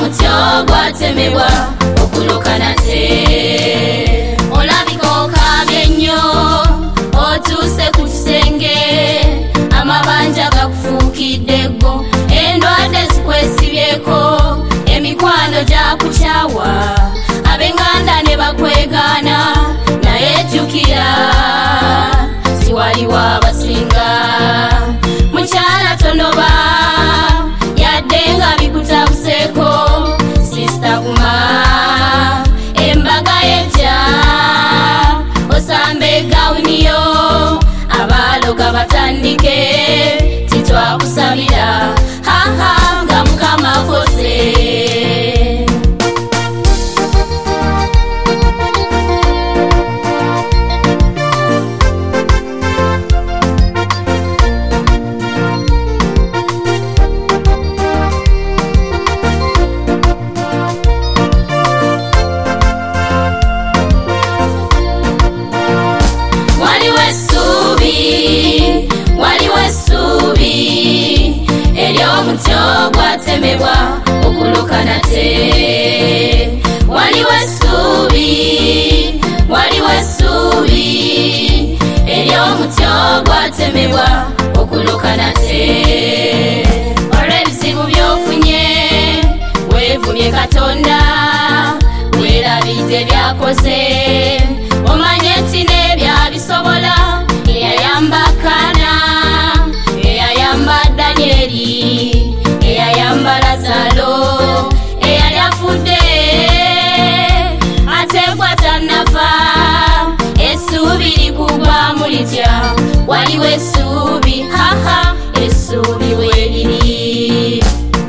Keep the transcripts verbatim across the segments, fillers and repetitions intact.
omutyo gwatemebwa okuluka nate. Olabika okabye nnyo otuuse ku kisenge amabanja gakufuukidde ggo, endwadde zikwesibyeko, emikwano gyakukyawa, ab'enganda ne bakwegaana, naye jjukira si waliwo abasinga. Mukyala tonoba yadde nga bikutabuseeko, sisita guma embaga yejja osambe gawuniyo, abaloga batandike titwakusabira haha nga Mukama akoze. Omutyo gwatemebwa okuluka nate. Waliwo essuubi, waliwo essuubi, ery'omutyo gwatemebwa okuluka nate. Olw'ebizibu by'ofunye weevumye Katonda, weerabidde byakoze, omanye nti n'ebyabisobola, eyayamba Kaana, eyayamba Danyeri, eyayamba Lazalo, eyali afudde ate gwa tannafa, essuubi likugwamu litya. Waliwo essuubi, haha, essuubi weeriri.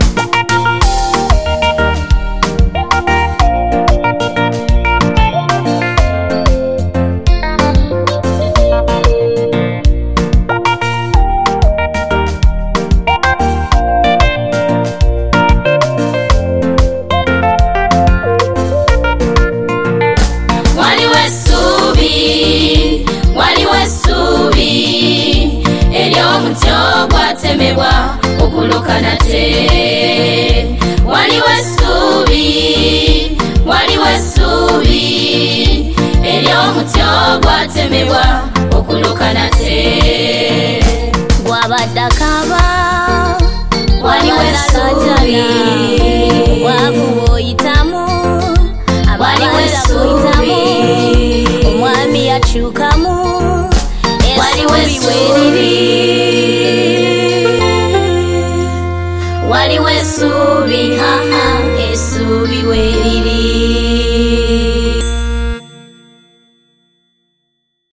Omutyo gwatemebwa okuluka nate. Waliwo essuubi, waliwo essuubi, ery'omutyo gwatemebwa okuluka nate. Gwabadde akaaba, waliwo essuubi, obwavu bw'oyitamu, waliwo essuubi, omwami yakyukamu, waliwo essuubi, waliwo essuubi.